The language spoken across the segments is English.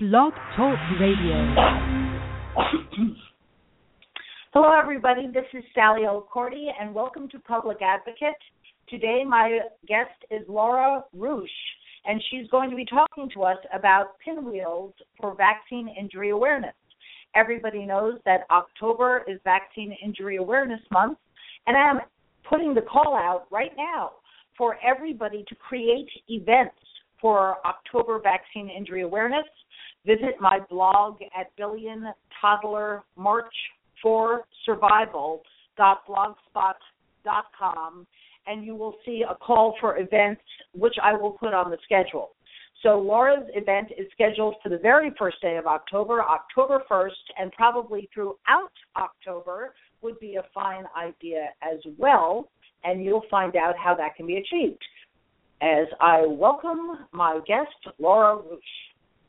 Blog Talk Radio. Hello, everybody. This is Sally O'Cordy, and welcome to Public Advocate. Today, my guest is Laura Rusch, and she's going to be talking to us about pinwheels for vaccine injury awareness. Everybody knows that October is Vaccine Injury Awareness Month, and I'm putting the call out right now for everybody to create events for October Vaccine Injury Awareness. Visit my blog at billiontoddlermarchforsurvival.blogspot.com, and you will see a call for events, which I will put on the schedule. So Laura's event is scheduled for the very first day of October, October 1st, and probably throughout October would be a fine idea as well, and you'll find out how that can be achieved. As I welcome my guest, Laura Rusch.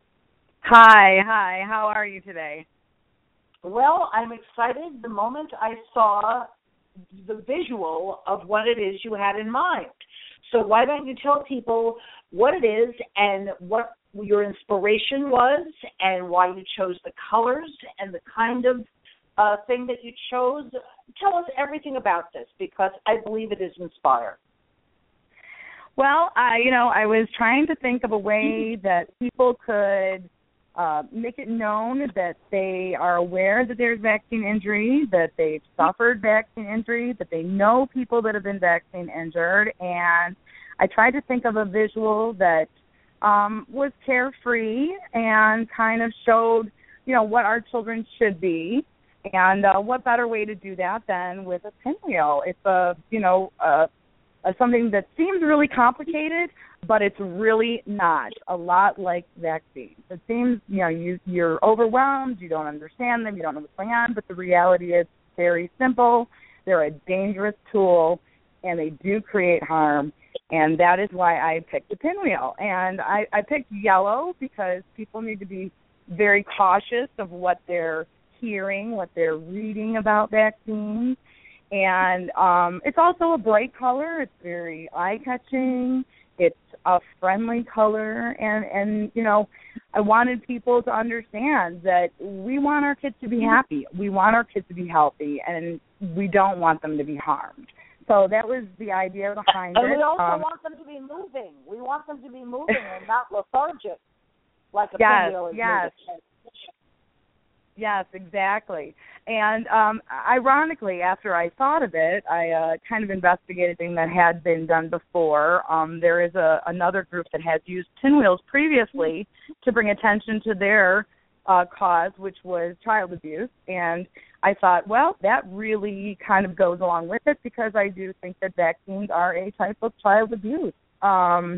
Hi, how are you today? Well, I'm excited the moment I saw the visual of what it is you had in mind. So why don't you tell people what it is and what your inspiration was and why you chose the colors and the kind of thing that you chose. Tell us everything about this because I believe it is inspired. Well, I was trying to think of a way that people could make it known that they are aware that there's vaccine injury, that they've suffered vaccine injury, that they know people that have been vaccine injured. And I tried to think of a visual that was carefree and kind of showed, what our children should be. And what better way to do that than with a pinwheel? It's something that seems really complicated, but it's really not. A lot like vaccines. It seems, you're overwhelmed, you don't understand them, you don't know what's going on, but the reality is very simple. They're a dangerous tool, and they do create harm, and that is why I picked the pinwheel. And I picked yellow because people need to be very cautious of what they're hearing, what they're reading about vaccines. And it's also a bright color. It's very eye-catching. It's a friendly color. And I wanted people to understand that we want our kids to be happy. We want our kids to be healthy, and we don't want them to be harmed. So that was the idea behind it. And we also want them to be moving. We want them to be moving and not lethargic like a pinwheel is moving. Yes, exactly. And ironically, after I thought of it, I kind of investigated things that had been done before. There is another group that has used pinwheels previously to bring attention to their cause, which was child abuse. And I thought, well, that really kind of goes along with it because I do think that vaccines are a type of child abuse. We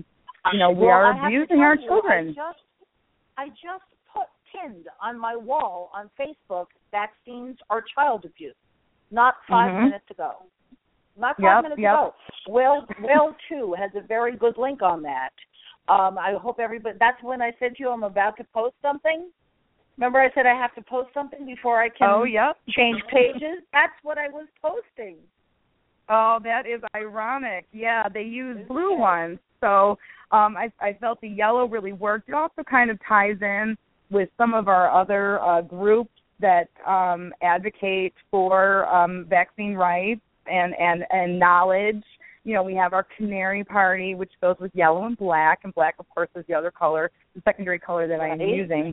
are abusing our children. I just pinned on my wall on Facebook, vaccines are child abuse. Not 5 minutes ago. Not 5 minutes ago. Well 2 has a very good link on that. I hope everybody, that's when I said to you I'm about to post something. Remember I said I have to post something before I can change pages? That's what I was posting. Oh, that is ironic. Yeah, they use blue ones. So I felt the yellow really worked. It also kind of ties in with some of our other groups that advocate for vaccine rights and knowledge. We have our Canary Party, which goes with yellow and black of course, is the other color, the secondary color that I am using.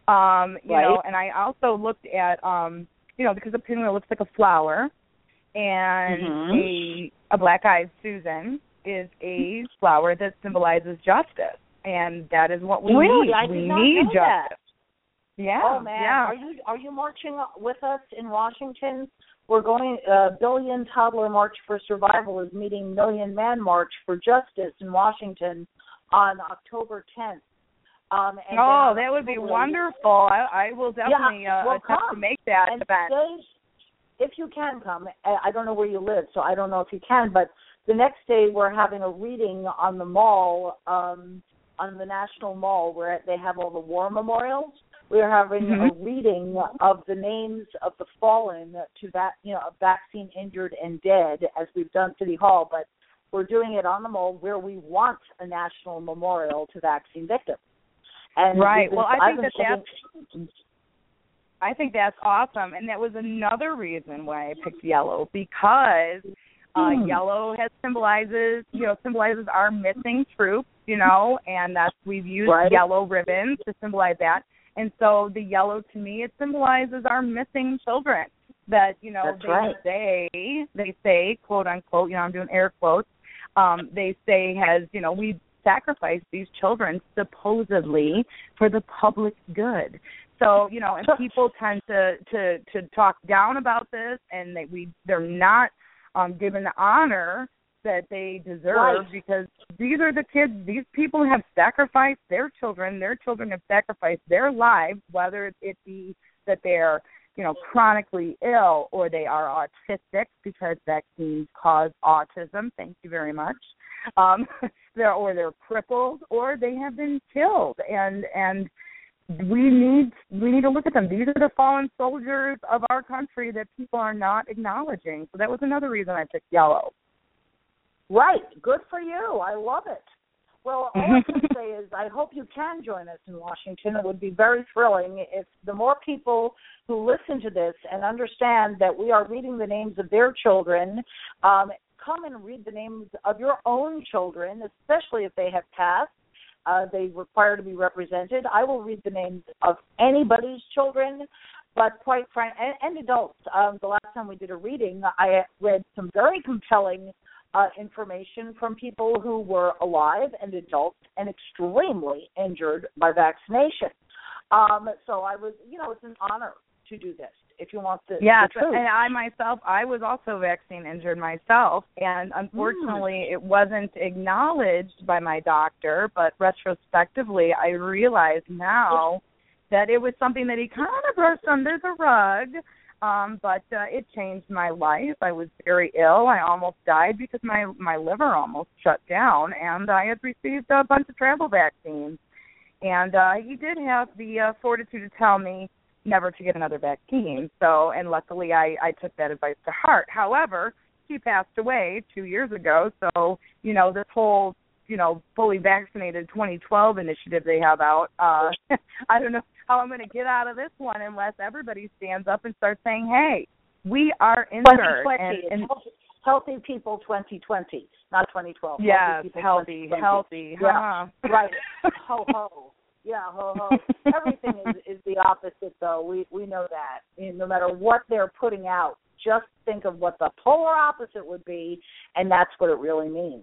And I also looked at, because a pinwheel looks like a flower, and a black-eyed Susan is a flower that symbolizes justice, and that is what we need. We need justice. That. Yeah. Oh man, yeah. Are you marching with us in Washington? We're going. Billion Toddler March for Survival is meeting Million Man March for Justice in Washington on October 10th. That would be wonderful. I will definitely attempt to make that event. If you can come, I don't know where you live, so I don't know if you can. But the next day we're having a reading on the mall, on the National Mall, where they have all the war memorials. We're having a reading of the names of the fallen to that, vaccine injured and dead, as we've done City Hall. But we're doing it on the mall where we want a national memorial to vaccine victims. And right. Well, I think that's I think that's awesome, and that was another reason why I picked yellow, because yellow symbolizes our missing troops, and we've used yellow ribbons to symbolize that. And so the yellow, to me, it symbolizes our missing children. That they say, quote unquote, I'm doing air quotes. They say we sacrificed these children supposedly for the public good. So, and people tend to talk down about this, and they're not given the honor that they deserve, because these are the kids, these people have sacrificed their children have sacrificed their lives, whether it be that they're, chronically ill, or they are autistic because vaccines cause autism, thank you very much, they're crippled, or they have been killed, and we need to look at them. These are the fallen soldiers of our country that people are not acknowledging. So that was another reason I picked yellow. Right. Good for you. I love it. Well, all I can say is I hope you can join us in Washington. It would be very thrilling if the more people who listen to this and understand that we are reading the names of their children, come and read the names of your own children, especially if they have passed. They require to be represented. I will read the names of anybody's children, but quite frankly, and adults. The last time we did a reading, I read some very compelling information from people who were alive and adults and extremely injured by vaccination. So I was, it's an honor to do this. If you want the truth. And I was also vaccine injured myself, and unfortunately it wasn't acknowledged by my doctor, but retrospectively I realize now that it was something that he kind of brushed under the rug, but it changed my life. I was very ill. I almost died because my liver almost shut down, and I had received a bunch of travel vaccines. And he did have the fortitude to tell me never to get another vaccine. So, and luckily I took that advice to heart. However, she passed away 2 years ago. So, this whole, fully vaccinated 2012 initiative they have out, I don't know how I'm going to get out of this one unless everybody stands up and starts saying, hey, we are injured. 2020. And healthy people 2020, not 2012. Yes, healthy. Yeah, right. Ho, ho. Yeah, ho, ho. Everything is the opposite, though. We know that. No matter what they're putting out, just think of what the polar opposite would be, and that's what it really means.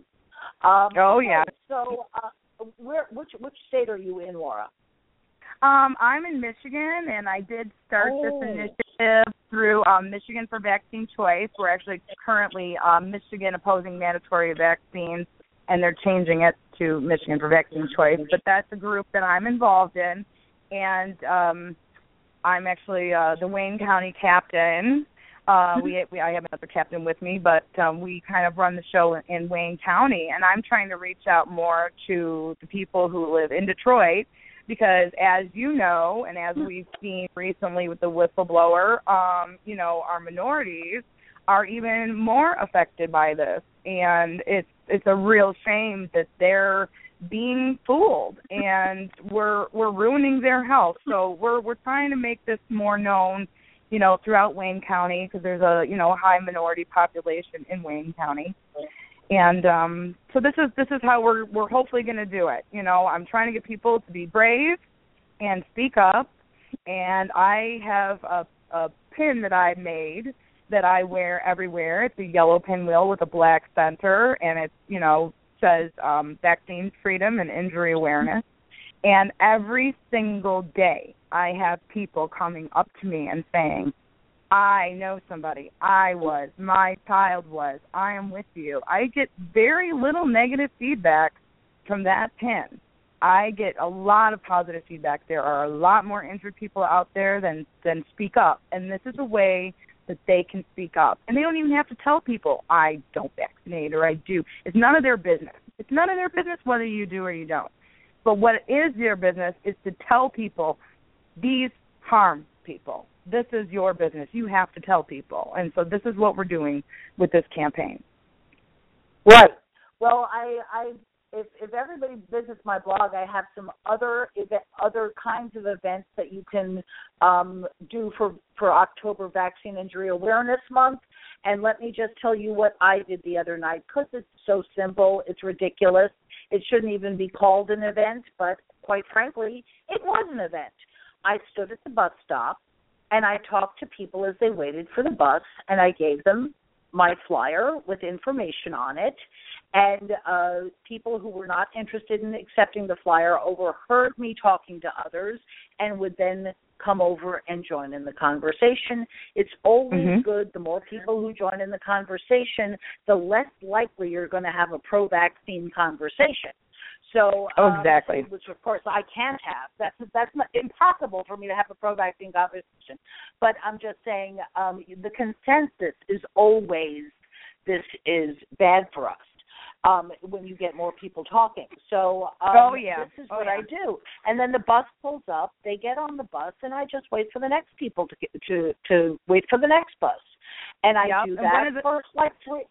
Yeah. So, which state are you in, Laura? I'm in Michigan, and I did start this initiative through Michigan for Vaccine Choice. We're actually currently Michigan opposing mandatory vaccines, and they're changing it to Michigan for Vaccine Choice. But that's a group that I'm involved in, and I'm actually the Wayne County captain. I have another captain with me, but we kind of run the show in Wayne County, and I'm trying to reach out more to the people who live in Detroit, because as you know, and as we've seen recently with the whistleblower, our minorities are even more affected by this, and it's a real shame that they're being fooled, and we're ruining their health. So we're trying to make this more known, throughout Wayne County, because there's a high minority population in Wayne County, and so this is how we're hopefully going to do it. I'm trying to get people to be brave and speak up, and I have a pin that I made that I wear everywhere. It's a yellow pinwheel with a black center, and it says vaccine freedom and injury awareness. And every single day I have people coming up to me and saying, I know somebody, my child was, I am with you. I get very little negative feedback from that pin. I get a lot of positive feedback. There are a lot more injured people out there than speak up, and this is a way that they can speak up. And they don't even have to tell people, I don't vaccinate or I do. It's none of their business. It's none of their business whether you do or you don't. But what is their business is to tell people, these harm people. This is your business. You have to tell people. And so this is what we're doing with this campaign. Right. Well, I if everybody visits my blog, I have some other kinds of events that you can do for October Vaccine Injury Awareness Month. And let me just tell you what I did the other night, because it's so simple, it's ridiculous. It shouldn't even be called an event, but quite frankly, it was an event. I stood at the bus stop, and I talked to people as they waited for the bus, and I gave them my flyer with information on it. And people who were not interested in accepting the flyer overheard me talking to others and would then come over and join in the conversation. It's always good. The more people who join in the conversation, the less likely you're going to have a pro-vaccine conversation. So, exactly. Which of course I can't have. That's not, impossible for me to have a pro-vaccine conversation. But I'm just saying the consensus is always this is bad for us. When you get more people talking. So this is what I do. And then the bus pulls up, they get on the bus, and I just wait for the next people to wait for the next bus. And I do that for like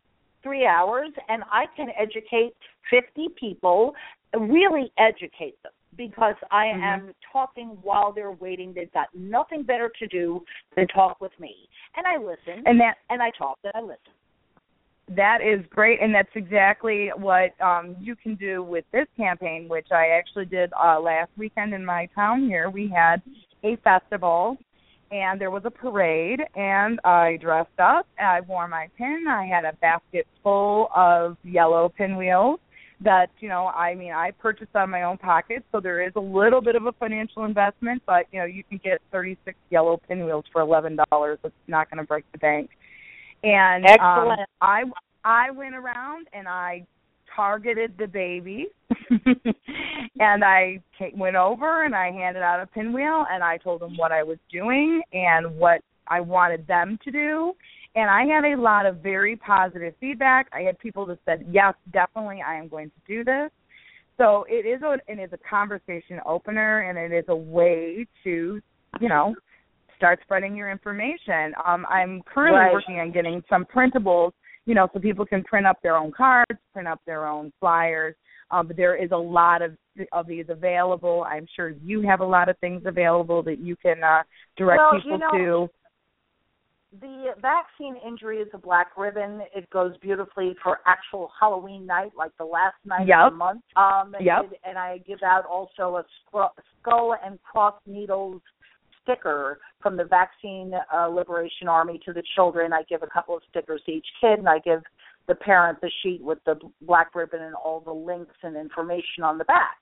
3 hours, and I can educate 50 people, really educate them, because I am talking while they're waiting. They've got nothing better to do than talk with me. And I listen, and I talk, and I listen. That is great, and that's exactly what you can do with this campaign, which I actually did last weekend in my town here. We had a festival, and there was a parade, and I dressed up. I wore my pin. I had a basket full of yellow pinwheels that, I purchased out of my own pocket, so there is a little bit of a financial investment, but, you can get 36 yellow pinwheels for $11. It's not going to break the bank. And excellent. I went around and I targeted the baby, and I went over and I handed out a pinwheel, and I told them what I was doing and what I wanted them to do. And I had a lot of very positive feedback. I had people that said, yes, definitely, I am going to do this. So it is a conversation opener, and it is a way to, start spreading your information. I'm currently working on getting some printables, so people can print up their own cards, print up their own flyers. But there is a lot of these available. I'm sure you have a lot of things available that you can direct people to. The vaccine injury is a black ribbon. It goes beautifully for actual Halloween night, like the last night of the month. And I give out also a skull and cross needles sticker from the Vaccine Liberation Army to the children. I give a couple of stickers to each kid, and I give the parent the sheet with the black ribbon and all the links and information on the back.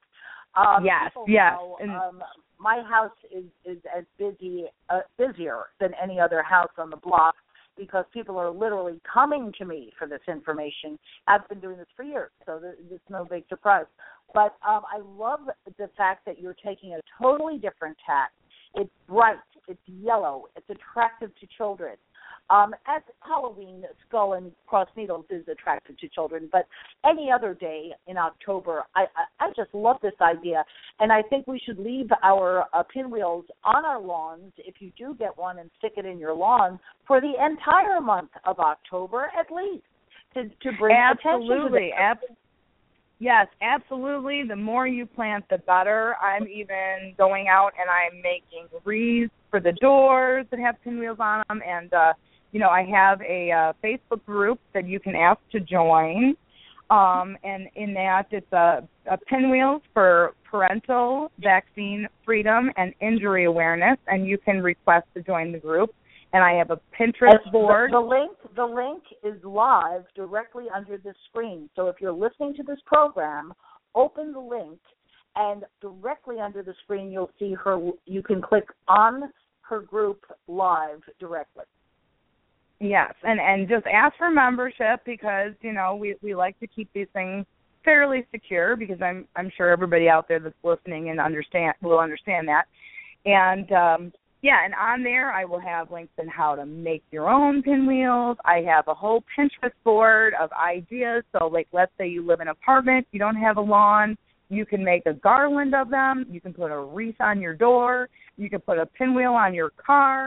My house is as busier than any other house on the block, because people are literally coming to me for this information. I've been doing this for years, so it's no big surprise. But I love the fact that you're taking a totally different tack. It's bright, it's yellow, it's attractive to children. As Halloween, skull and cross needles is attractive to children, but any other day in October, I just love this idea, and I think we should leave our pinwheels on our lawns, if you do get one, and stick it in your lawn for the entire month of October at least, to bring attention to this. Yes, absolutely. The more you plant, the better. I'm even going out and I'm making wreaths for the doors that have pinwheels on them. And, I have a Facebook group that you can ask to join. And in that, it's a pinwheels for parental vaccine freedom and injury awareness. And you can request to join the group. And I have a Pinterest board. The link is live directly under the screen. So if you're listening to this program, open the link, and directly under the screen you'll see her. You can click on her group live directly. Yes, and just ask for membership, because we like to keep these things fairly secure, because I'm sure everybody out there that's listening and will understand that. And and on there I will have links on how to make your own pinwheels. I have a whole Pinterest board of ideas. So, like, let's say you live in an apartment, you don't have a lawn, you can make a garland of them. You can put a wreath on your door. You can put a pinwheel on your car.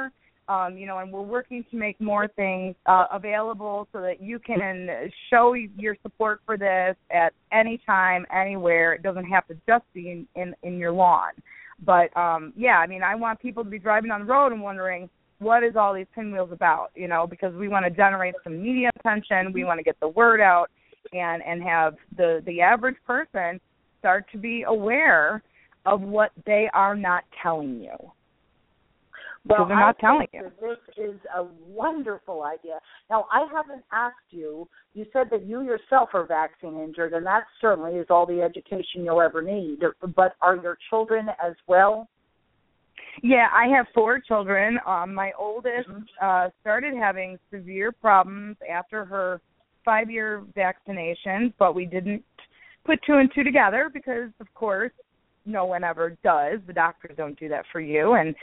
And we're working to make more things available so that you can show your support for this at any time, anywhere. It doesn't have to just be in your lawn. But, I want people to be driving on the road and wondering, what is all these pinwheels about, because we want to generate some media attention. We want to get the word out and have the average person start to be aware of what they are not telling you. Well, they're not telling you. This is a wonderful idea. Now, I haven't asked you. You said that you yourself are vaccine injured, and that certainly is all the education you'll ever need. But are your children as well? Yeah, I have 4 children. My oldest started having severe problems after her 5-year vaccination, but we didn't put 2 and 2 together because, of course, no one ever does. The doctors don't do that for you. And,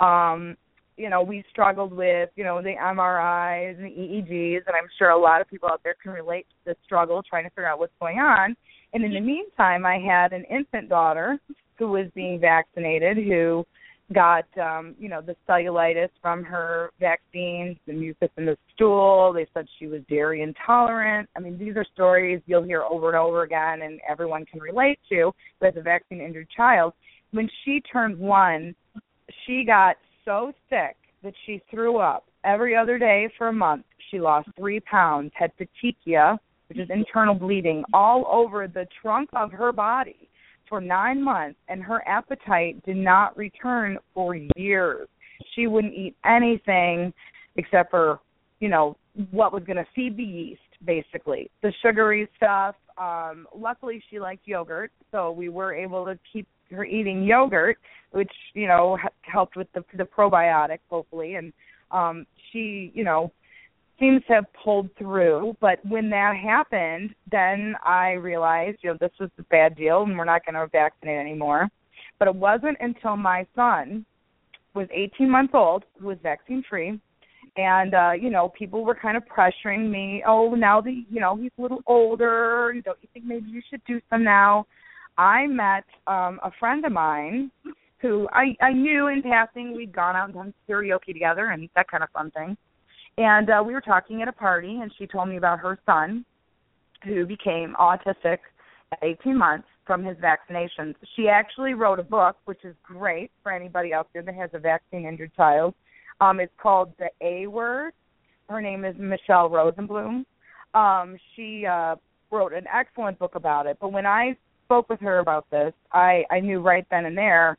we struggled with, the MRIs and the EEGs, and I'm sure a lot of people out there can relate to the struggle trying to figure out what's going on. And in the meantime, I had an infant daughter who was being vaccinated who got, the cellulitis from her vaccines, the mucus in the stool. They said she was dairy intolerant. I mean, these are stories you'll hear over and over again and everyone can relate to as a vaccine-injured child. When she turned 1, she got so sick that she threw up every other day for a month. She lost 3 pounds, had petechia, which is internal bleeding, all over the trunk of her body for 9 months, and her appetite did not return for years. She wouldn't eat anything except for, what was going to feed the yeast, basically, the sugary stuff. Luckily, she liked yogurt, so we were able to keep her eating yogurt, which, helped with the probiotic, hopefully, and she, seems to have pulled through. But when that happened, then I realized, this was a bad deal and we're not going to vaccinate anymore. But it wasn't until my son was 18 months old, who was vaccine-free, and, people were kind of pressuring me, now that, he's a little older, don't you think maybe you should do some now? I met a friend of mine who I knew in passing. We'd gone out and done karaoke together and that kind of fun thing. And we were talking at a party, and she told me about her son who became autistic at 18 months from his vaccinations. She actually wrote a book, which is great for anybody out there that has a vaccine-injured child. It's called The A Word. Her name is Michelle Rosenblum. She wrote an excellent book about it. But when I spoke with her about this, I knew right then and there,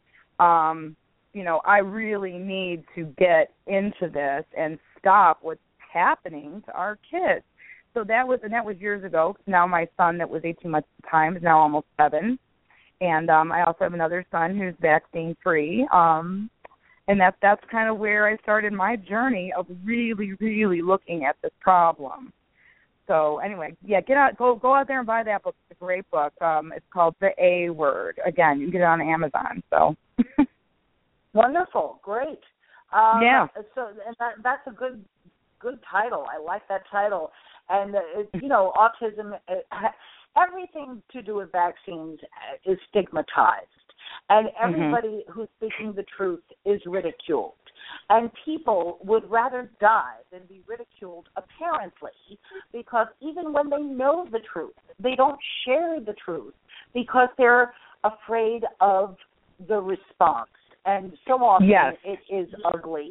I really need to get into this and stop what's happening to our kids. So that was years ago. Now my son that was 18 months at the time is now almost 7. And I also have another son who's vaccine-free. And that's kind of where I started my journey of really, really looking at this problem. So anyway, go out there and buy that book. It's a great book. It's called The A Word. Again, you can get it on Amazon. So wonderful, great. Yeah. So that's a good title. I like that title. And autism, everything to do with vaccines is stigmatized, and everybody who's speaking the truth is ridiculed. And people would rather die than be ridiculed, apparently, because even when they know the truth, they don't share the truth because they're afraid of the response. And so often it is ugly.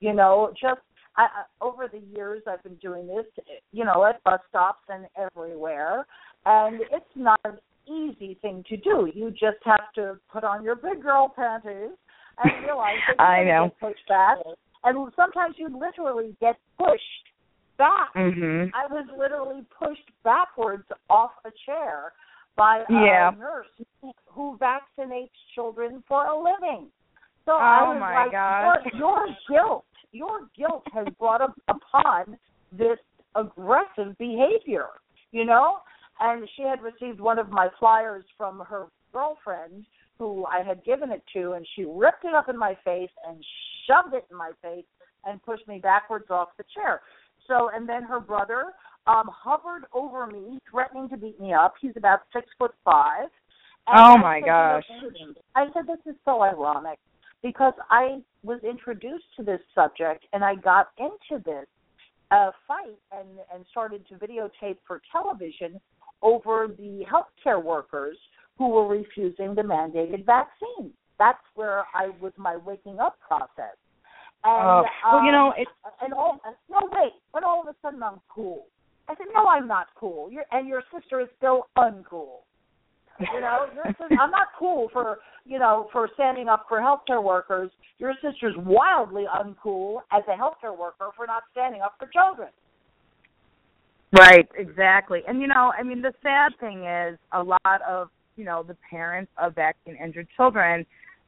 Over the years I've been doing this, at bus stops and everywhere, and it's not an easy thing to do. You just have to put on your big girl panties and realize that you get pushed back. And sometimes you literally get pushed back. I was literally pushed backwards off a chair by a nurse who vaccinates children for a living. So I was gosh. Your guilt has brought upon this aggressive behavior, And she had received one of my flyers from her girlfriend who I had given it to, and she ripped it up in my face and shoved it in my face and pushed me backwards off the chair. So, and then her brother hovered over me, threatening to beat me up. He's about 6'5". Oh my gosh! I said, this is so ironic, because I was introduced to this subject and I got into this fight and started to videotape for television over the healthcare workers who were refusing the mandated vaccine. That's where I was my waking up process. And but all of a sudden I'm cool. I said, no, I'm not cool. Your sister is still uncool. You know, I'm not cool for standing up for healthcare workers. Your sister's wildly uncool as a healthcare worker for not standing up for children. Right, exactly. And, the sad thing is a lot of, the parents of vaccine-injured children,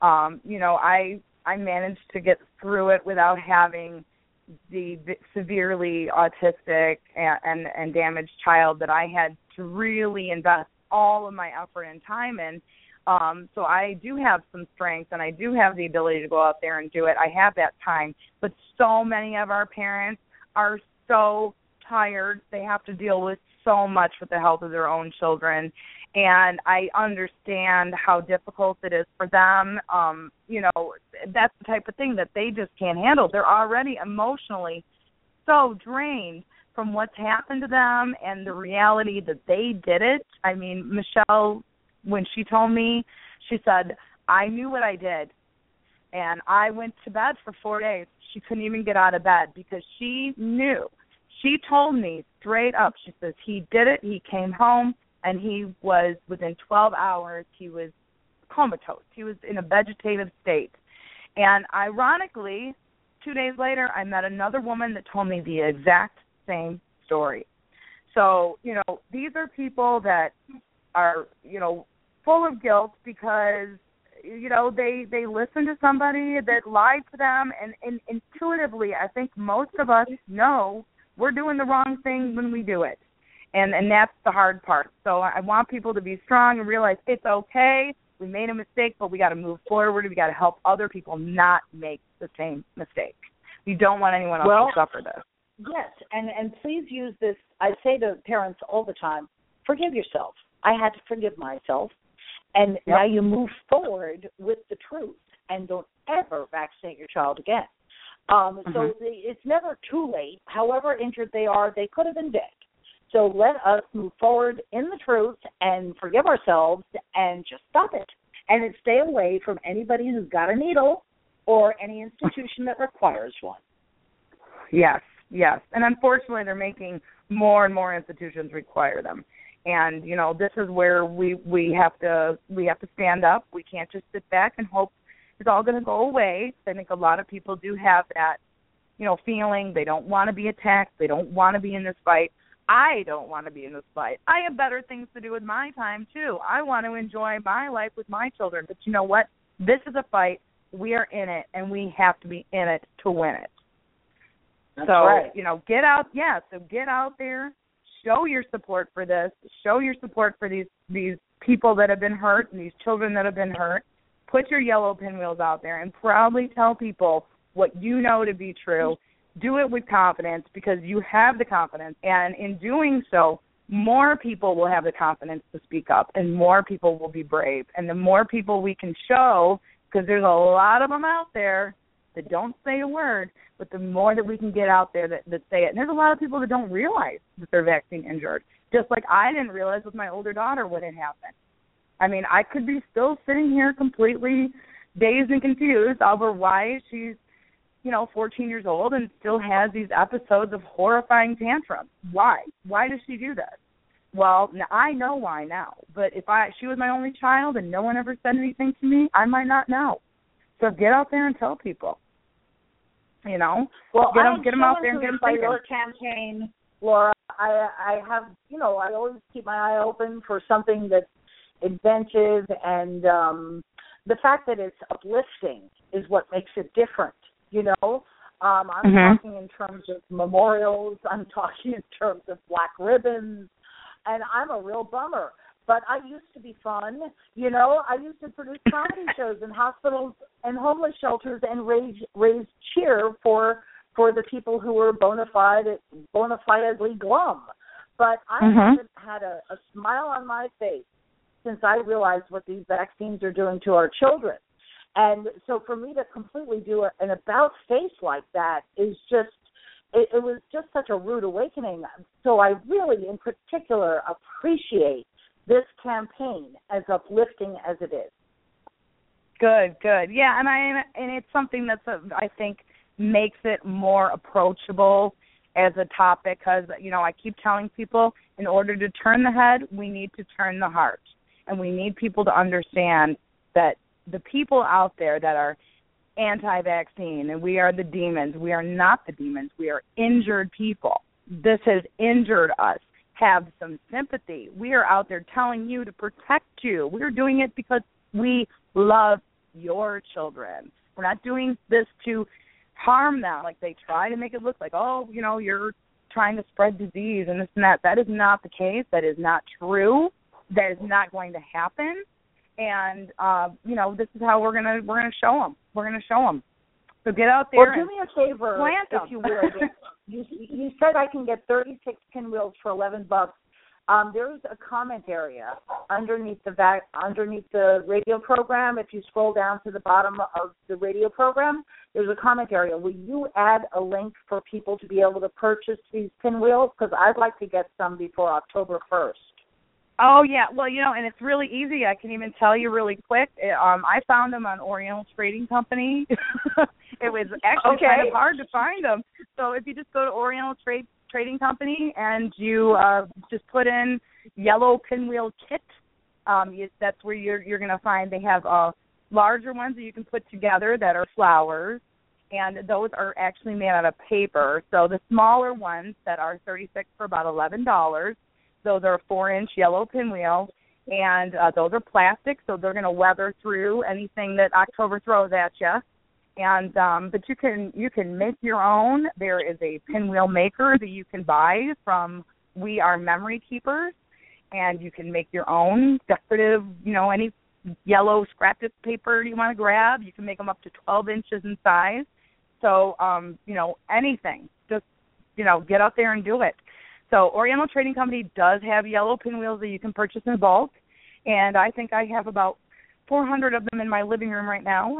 I managed to get through it without having the severely autistic and damaged child that I had to really invest all of my effort and time in. So I do have some strength and I do have the ability to go out there and do it. I have that time. But so many of our parents are so tired. They have to deal with so much with the health of their own children. And I understand how difficult it is for them. That's the type of thing that they just can't handle. They're already emotionally so drained from what's happened to them and the reality that they did it. I mean, Michelle, when she told me, she said, I knew what I did. And I went to bed for 4 days. She couldn't even get out of bed because she knew. She told me straight up, she says, he did it. He came home. And he was, within 12 hours, he was comatose. He was in a vegetative state. And ironically, 2 days later, I met another woman that told me the exact same story. So, these are people that are, full of guilt because, they listened to somebody that lied to them. And intuitively, I think most of us know we're doing the wrong thing when we do it. And that's the hard part. So I want people to be strong and realize it's okay. We made a mistake, but we got to move forward. We got to help other people not make the same mistake. We don't want anyone else to suffer this. Yes, and please use this. I say to parents all the time, forgive yourself. I had to forgive myself. And now you move forward with the truth and don't ever vaccinate your child again. So it's never too late. However injured they are, they could have been dead. So let us move forward in the truth and forgive ourselves and just stop it. And stay away from anybody who's got a needle or any institution that requires one. Yes. And unfortunately, they're making more and more institutions require them. And, this is where we have to stand up. We can't just sit back and hope it's all going to go away. I think a lot of people do have that, feeling. They don't want to be attacked. They don't want to be in this fight. I don't want to be in this fight. I have better things to do with my time, too. I want to enjoy my life with my children. But you know what? This is a fight. We are in it, and we have to be in it to win it. That's right. Get out. Yeah, so get out there. Show your support for this. Show your support for these people that have been hurt and these children that have been hurt. Put your yellow pinwheels out there and proudly tell people what you know to be true. Do it with confidence because you have the confidence. And in doing so, more people will have the confidence to speak up and more people will be brave. And the more people we can show, because there's a lot of them out there that don't say a word, but the more that we can get out there that say it. And there's a lot of people that don't realize that they're vaccine injured, just like I didn't realize with my older daughter what had happened. I mean, I could be still sitting here completely dazed and confused over why she's 14 years old and still has these episodes of horrifying tantrums. Why? Why does she do that? Well, I know why now. But if she was my only child and no one ever said anything to me, I might not know. So get out there and tell people. Well, get them out there and get them thinking. Your campaign, Laura, I have, I always keep my eye open for something that's inventive, and the fact that it's uplifting is what makes it different. I'm talking in terms of memorials. I'm talking in terms of black ribbons, and I'm a real bummer. But I used to be fun. I used to produce comedy shows in hospitals and homeless shelters and raise cheer for the people who were bona fidely glum. But I haven't had a smile on my face since I realized what these vaccines are doing to our children. And so for me to completely do an about face like that is just, it was just such a rude awakening. So I really, in particular, appreciate this campaign, as uplifting as it is. Good. Yeah, and it's something that's, I think, makes it more approachable as a topic because, I keep telling people in order to turn the head, we need to turn the heart. And we need people to understand that the people out there that are anti-vaccine and we are the demons, we are not the demons. We are injured people. This has injured us. Have some sympathy. We are out there telling you to protect you. We're doing it because we love your children. We're not doing this to harm them. Like they try to make it look like, you're trying to spread disease and this and that. That is not the case. That is not true. That is not going to happen. And this is how we're gonna show them. We're gonna show them. So get out there. Well, do me a favor, if you would. You said I can get 36 pinwheels for $11. There's a comment area underneath the radio program. If you scroll down to the bottom of the radio program, there's a comment area. Will you add a link for people to be able to purchase these pinwheels? Because I'd like to get some before October 1st. Oh, yeah. Well, and it's really easy. I can even tell you really quick. I found them on Oriental Trading Company. It was actually kind of hard to find them. So if you just go to Oriental Trading Company and you just put in yellow pinwheel kit, that's where you're going to find they have larger ones that you can put together that are flowers, and those are actually made out of paper. So the smaller ones that are 36 for about $11, those are 4-inch yellow pinwheels, and those are plastic, so they're going to weather through anything that October throws at you. And but you can make your own. There is a pinwheel maker that you can buy from We Are Memory Keepers, and you can make your own decorative, any yellow scrap paper you want to grab. You can make them up to 12 inches in size. So, anything. Just, get out there and do it. So Oriental Trading Company does have yellow pinwheels that you can purchase in bulk, and I think I have about 400 of them in my living room right now.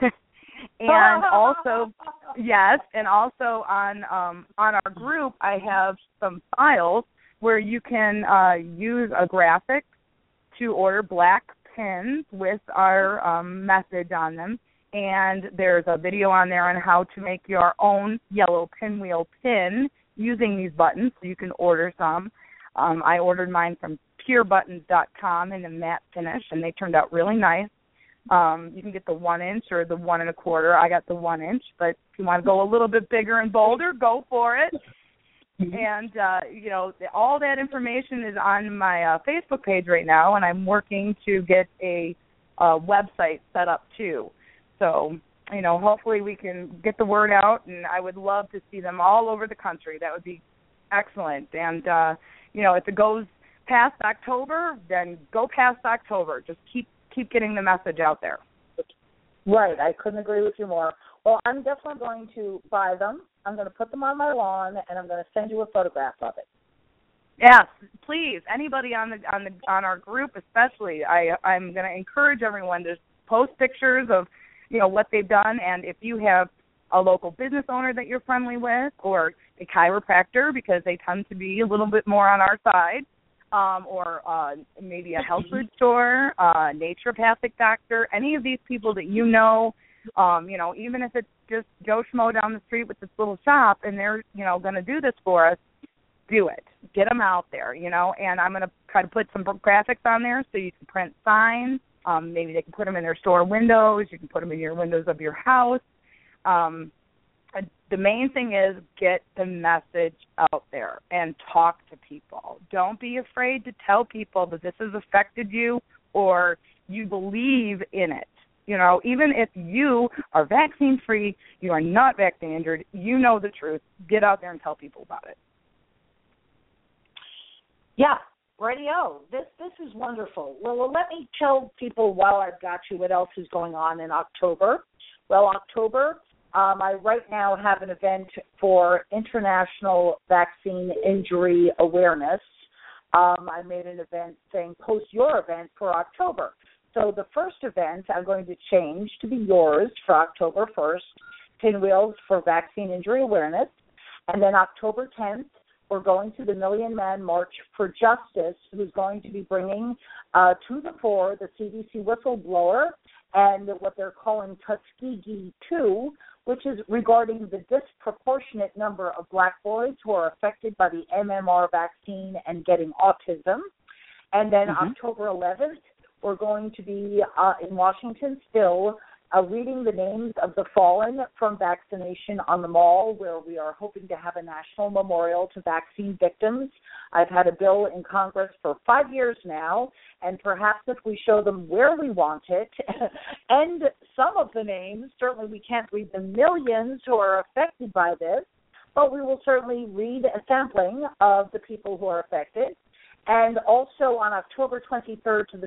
And also, yes, and also on our group, I have some files where you can use a graphic to order black pins with our message on them. And there's a video on there on how to make your own yellow pinwheel pin using these buttons, so you can order some. I ordered mine from purebuttons.com in a matte finish, and they turned out really nice. You can get the 1-inch or the 1 1/4. I got the 1-inch, but if you want to go a little bit bigger and bolder, go for it. Mm-hmm. And, all that information is on my Facebook page right now, and I'm working to get a website set up too. So, hopefully we can get the word out, and I would love to see them all over the country. That would be excellent. And, if it goes past October, then go past October. Just keep getting the message out there. Right. I couldn't agree with you more. Well, I'm definitely going to buy them. I'm going to put them on my lawn, and I'm going to send you a photograph of it. Yes, please. Anybody on our group, especially, I'm going to encourage everyone to post pictures of what they've done, and if you have a local business owner that you're friendly with, or a chiropractor, because they tend to be a little bit more on our side, or maybe a health food store, a naturopathic doctor, any of these people that even if it's just Joe Schmo down the street with this little shop and they're, going to do this for us, do it. Get them out there, and I'm going to try to put some graphics on there so you can print signs. Maybe they can put them in their store windows. You can put them in your windows of your house. The main thing is get the message out there and talk to people. Don't be afraid to tell people that this has affected you or you believe in it. Even if you are vaccine-free, you are not vaccine injured, you know the truth. Get out there and tell people about it. Yeah. Radio. This is wonderful. Well, let me tell people while I've got you what else is going on in October. Well, October, I right now have an event for International Vaccine Injury Awareness. I made an event saying post your event for October. So the first event I'm going to change to be yours for October 1st, Pinwheels for Vaccine Injury Awareness. And then October 10th, we're going to the Million Man March for Justice, who's going to be bringing to the fore the CDC whistleblower and what they're calling Tuskegee 2, which is regarding the disproportionate number of black boys who are affected by the MMR vaccine and getting autism. And then October 11th, we're going to be in Washington still reading the names of the fallen from vaccination on the Mall, where we are hoping to have a national memorial to vaccine victims. I've had a bill in Congress for 5 years now, and perhaps if we show them where we want it, and some of the names, certainly we can't read the millions who are affected by this, but we will certainly read a sampling of the people who are affected. And also on October 23rd to the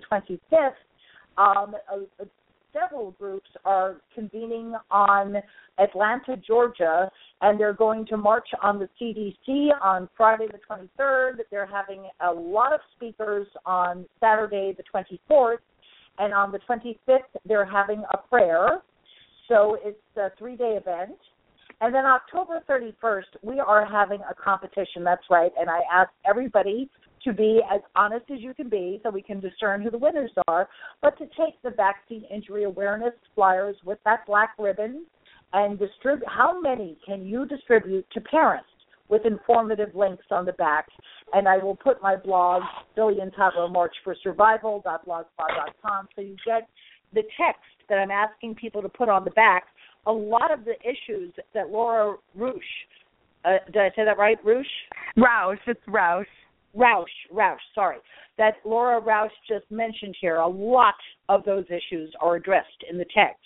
25th, several groups are convening on Atlanta, Georgia, and they're going to march on the CDC on Friday the 23rd. They're having a lot of speakers on Saturday the 24th, and on the 25th they're having a prayer. So it's a 3-day event. And then October 31st, we are having a competition, that's right, and I asked everybody to be as honest as you can be so we can discern who the winners are, but to take the vaccine injury awareness flyers with that black ribbon and distribute. How many can you distribute to parents with informative links on the back? And I will put my blog, Billion Toddler March for Survival.blogspot.com, so you get the text that I'm asking people to put on the back. A lot of the issues that Laura Roush, did I say that right, Roush? Roush, it's Roush. Roush, sorry, that Laura Roush just mentioned here, a lot of those issues are addressed in the text.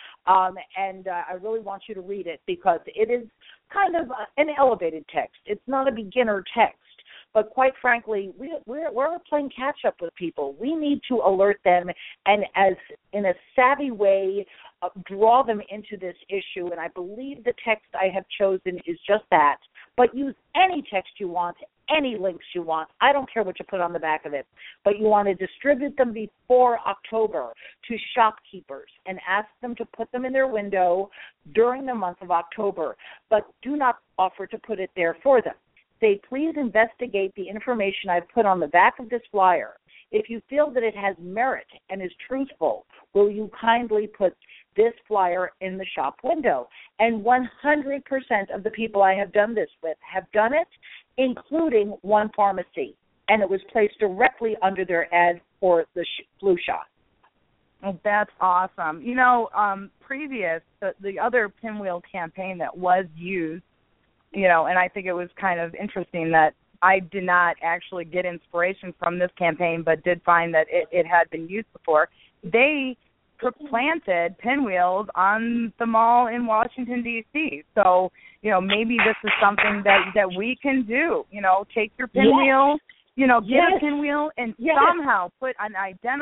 And I really want you to read it because it is kind of an elevated text. It's not a beginner text, but quite frankly, we're playing catch-up with people. We need to alert them and, as in a savvy way, draw them into this issue. And I believe the text I have chosen is just that. But use any text you want, any links you want. I don't care what you put on the back of it, but you want to distribute them before October to shopkeepers and ask them to put them in their window during the month of October, but do not offer to put it there for them. Say, please investigate the information I've put on the back of this flyer. If you feel that it has merit and is truthful, will you kindly put this flyer in the shop window? And 100% of the people I have done this with have done it, including one pharmacy, and it was placed directly under their ad for the flu shot. Oh, that's awesome. You know, previous, the other Pinwheel campaign that was used, you know, and I think it was kind of interesting that I did not actually get inspiration from this campaign, but did find that it had been used before. They planted pinwheels on the mall in Washington, D.C. So, you know, maybe this is something that we can do. You know, take your pinwheel, you know, get a pinwheel and somehow put an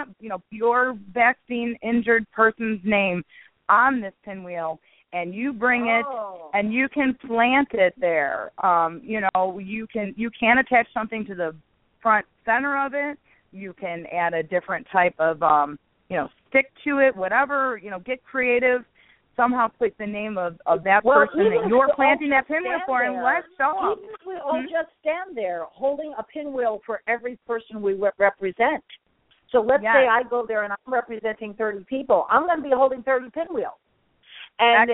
your vaccine injured person's name on this pinwheel, and you bring it and you can plant it there. You know, you can attach something to the front center of it. You can add a different type of stick to it, whatever, get creative. Somehow put the name of that person that you're planting that pinwheel for, and let's show them. Even if we all just stand there holding a pinwheel for every person we represent. So let's say I go there and I'm representing 30 people. I'm going to be holding 30 pinwheels. And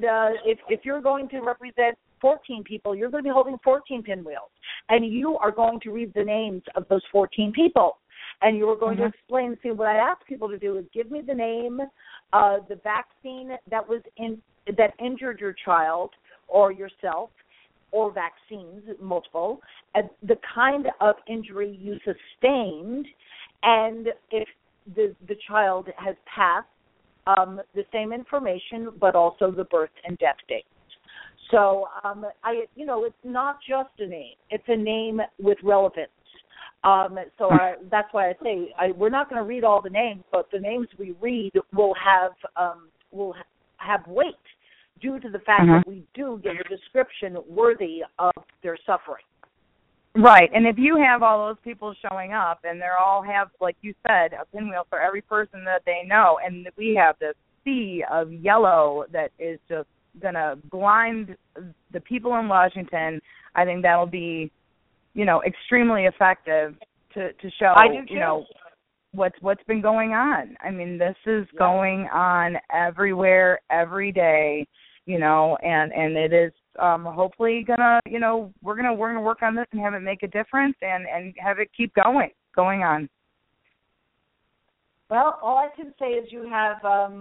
if you're going to represent 14 people, you're going to be holding 14 pinwheels. And you are going to read the names of those 14 people. And you are going to explain. See, what I ask people to do is give me the name, the vaccine that injured your child or yourself, or vaccines, multiple, the kind of injury you sustained, and if the child has passed, the same information, but also the birth and death date. So, it's not just a name; it's a name with relevance. That's why I say we're not going to read all the names, but the names we read will have weight due to the fact that we do give a description worthy of their suffering. Right, and if you have all those people showing up and they all have, like you said, a pinwheel for every person that they know, and we have this sea of yellow that is just going to blind the people in Washington, I think that'll be, extremely effective to show, what's been going on. I mean, this is going on everywhere, every day, and it is hopefully gonna, we're gonna work on this and have it make a difference and have it keep going on. Well, all I can say is you have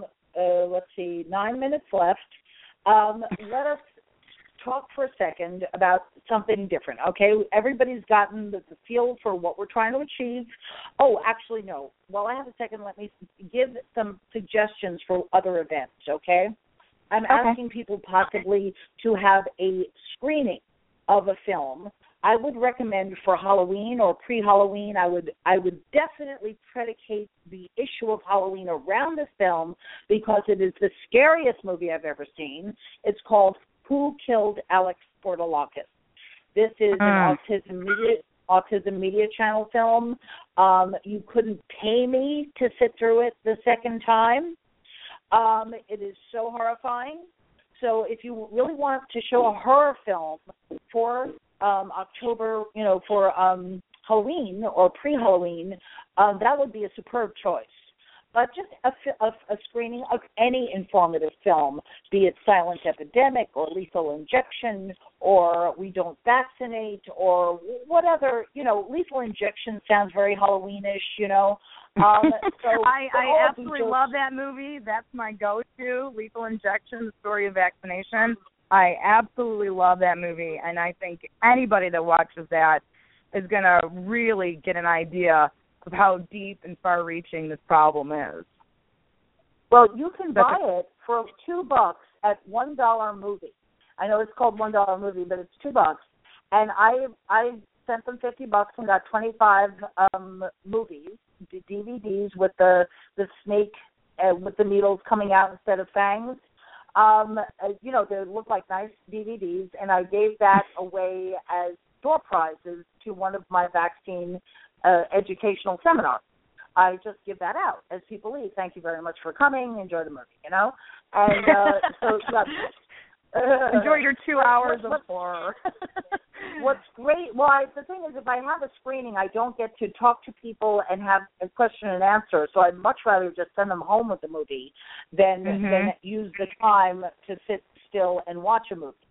9 minutes left. Let us talk for a second about something different, okay? Everybody's gotten the feel for what we're trying to achieve. Oh, actually, no. While I have a second, let me give some suggestions for other events, okay? I'm asking people possibly to have a screening of a film. I would recommend for Halloween or pre-Halloween, I would definitely predicate the issue of Halloween around this film because it is the scariest movie I've ever seen. It's called Who Killed Alex Bortolakis? This is an Autism Media Channel film. You couldn't pay me to sit through it the second time. It is so horrifying. So if you really want to show a horror film for October, for Halloween or pre-Halloween, that would be a superb choice. But just a screening of any informative film, be it Silent Epidemic or Lethal Injection or We Don't Vaccinate or what other, Lethal Injection sounds very Halloweenish, So I absolutely love that movie. That's my go-to, Lethal Injection, The Story of Vaccination. I absolutely love that movie, and I think anybody that watches that is going to really get an idea of how deep and far-reaching this problem is. Well, you can buy it for $2 at $1 movie. I know it's called $1 movie, but it's $2. And I sent them $50 and got 25 movies, DVDs with the snake with the needles coming out instead of fangs. They look like nice DVDs, and I gave that away as door prizes to one of my vaccine educational seminars. I just give that out as people leave. Thank you very much for coming. Enjoy the movie, And enjoy your 2 hours of horror. What's great, the thing is, if I have a screening, I don't get to talk to people and have a question and answer, so I'd much rather just send them home with the movie than use the time to sit still and watch a movie.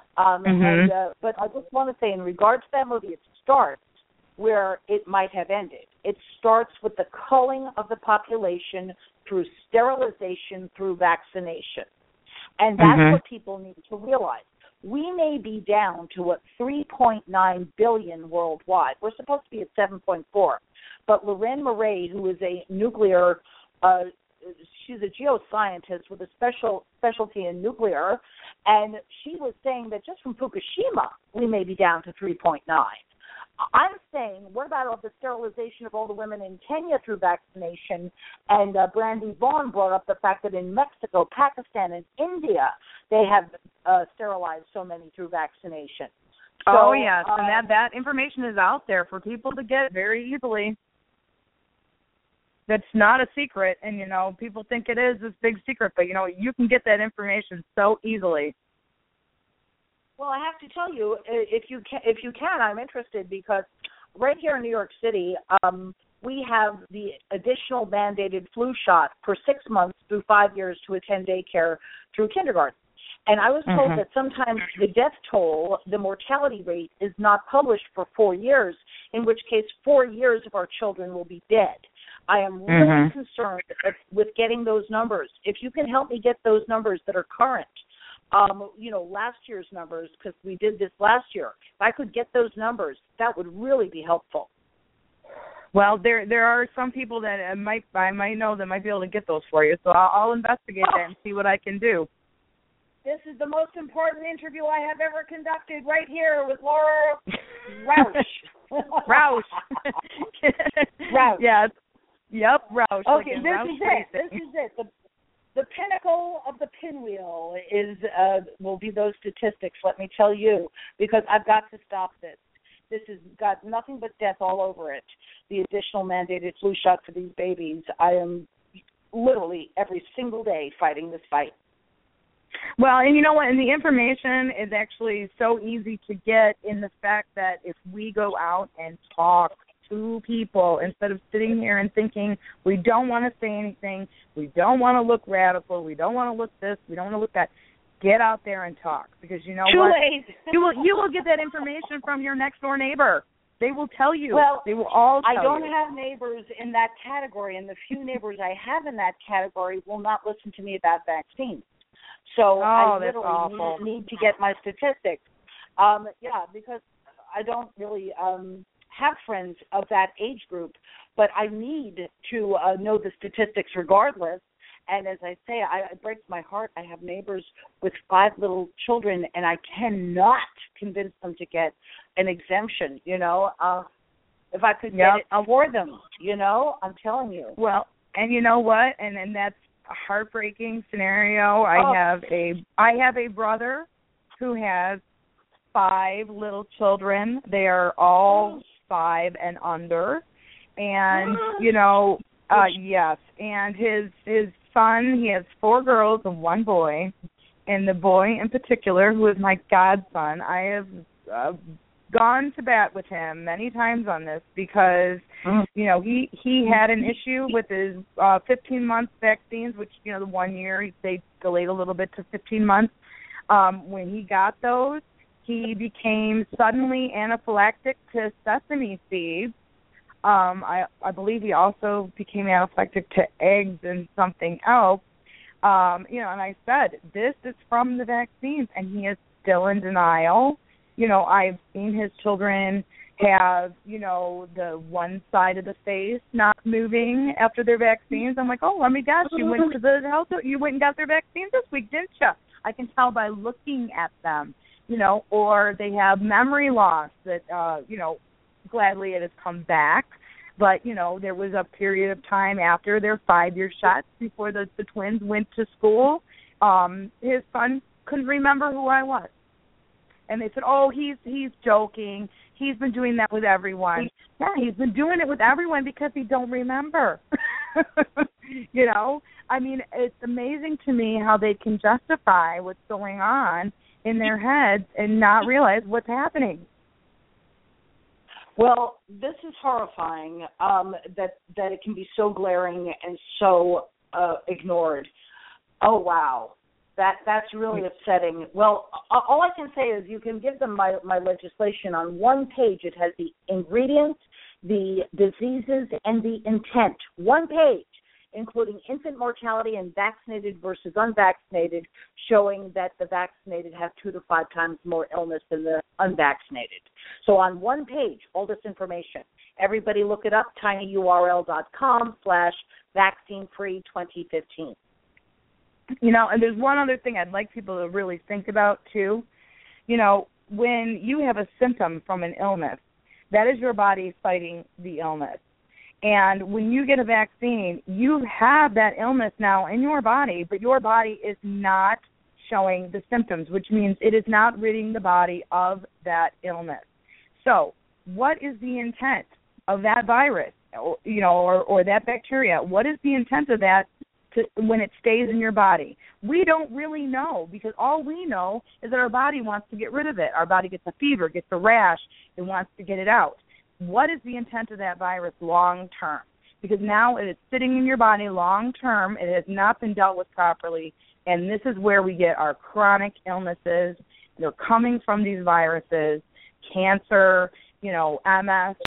But I just want to say, in regards to that movie, it starts where it might have ended. It starts with the culling of the population through sterilization, through vaccination. And that's what people need to realize. We may be down to 3.9 billion worldwide. We're supposed to be at 7.4. But Lorraine Murray, who is a nuclear, she's a geoscientist with a specialty in nuclear, and she was saying that just from Fukushima, we may be down to 3.9. I'm saying, what about all the sterilization of all the women in Kenya through vaccination? And Brandy Vaughn brought up the fact that in Mexico, Pakistan, and India, they have sterilized so many through vaccination. So, yes, and that information is out there for people to get very easily. That's not a secret, and, people think it is this big secret, but, you can get that information so easily. Well, I have to tell you, if you can, I'm interested because right here in New York City, we have the additional mandated flu shot for 6 months through 5 years to attend daycare through kindergarten. And I was told that sometimes the death toll, the mortality rate, is not published for 4 years, in which case 4 years of our children will be dead. I am really concerned with getting those numbers. If you can help me get those numbers that are current, last year's numbers, because we did this last year. If I could get those numbers, that would really be helpful. Well, there are some people that I might know that might be able to get those for you, so I'll investigate that and see what I can do. This is the most important interview I have ever conducted right here with Laura Roush. Roush. Roush. Yes. Yep, Roush. Okay, This is it. The pinnacle of the pinwheel will be those statistics, let me tell you, because I've got to stop this. This has got nothing but death all over it. The additional mandated flu shot for these babies. I am literally every single day fighting this fight. Well, and you know what? And the information is actually so easy to get in the fact that if we go out and talk to people instead of sitting here and thinking we don't want to say anything, we don't want to look radical, we don't want to look this, we don't want to look that. Get out there and talk, because you know Too what? late. You will get that information from your next door neighbor. They will tell you. Well, they will all tell you. I don't have neighbors in that category, and the few neighbors I have in that category will not listen to me about vaccines. So I literally need to get my statistics. Because I don't really have friends of that age group, but I need to know the statistics regardless. And as I say, it breaks my heart. I have neighbors with 5 little children, and I cannot convince them to get an exemption, If I could get it for them, I'm telling you. Well, and you know what? And that's a heartbreaking scenario. I have a brother who has 5 little children. They are all 5 and under. And, yes. And his son, he has 4 girls and 1 boy. And the boy in particular, who is my godson, I have gone to bat with him many times on this because, he had an issue with his 15-month vaccines, which, the 1 year, they delayed a little bit to 15 months. When he got those, he became suddenly anaphylactic to sesame seeds. I believe he also became anaphylactic to eggs and something else. And I said, this is from the vaccines, and he is still in denial. I've seen his children have, the one side of the face not moving after their vaccines. I'm like, oh, let me guess, you went to the health, you went and got their vaccines this week, didn't you? I can tell by looking at them, or they have memory loss that, gladly it has come back. But, there was a period of time after their 5-year shots before the twins went to school. His son couldn't remember who I was. And they said, oh, he's joking. He's been doing that with everyone. Yeah, he's been doing it with everyone because he don't remember. I mean, it's amazing to me how they can justify what's going on in their heads and not realize what's happening. Well, this is horrifying that it can be so glaring and so ignored. Oh, wow. That's really upsetting. Well, all I can say is you can give them my legislation. On one page it has the ingredients, the diseases, and the intent. One page, including infant mortality and vaccinated versus unvaccinated, showing that the vaccinated have 2 to 5 times more illness than the unvaccinated. So on one page, all this information. Everybody look it up, tinyurl.com/vaccinefree2015. And there's one other thing I'd like people to really think about, too. When you have a symptom from an illness, that is your body fighting the illness. And when you get a vaccine, you have that illness now in your body, but your body is not showing the symptoms, which means it is not ridding the body of that illness. So what is the intent of that virus, or that bacteria? What is the intent of that when it stays in your body? We don't really know, because all we know is that our body wants to get rid of it. Our body gets a fever, gets a rash, it wants to get it out. What is the intent of that virus long term? Because now it is sitting in your body long term. It has not been dealt with properly, and this is where we get our chronic illnesses. They're coming from these viruses, cancer, MS,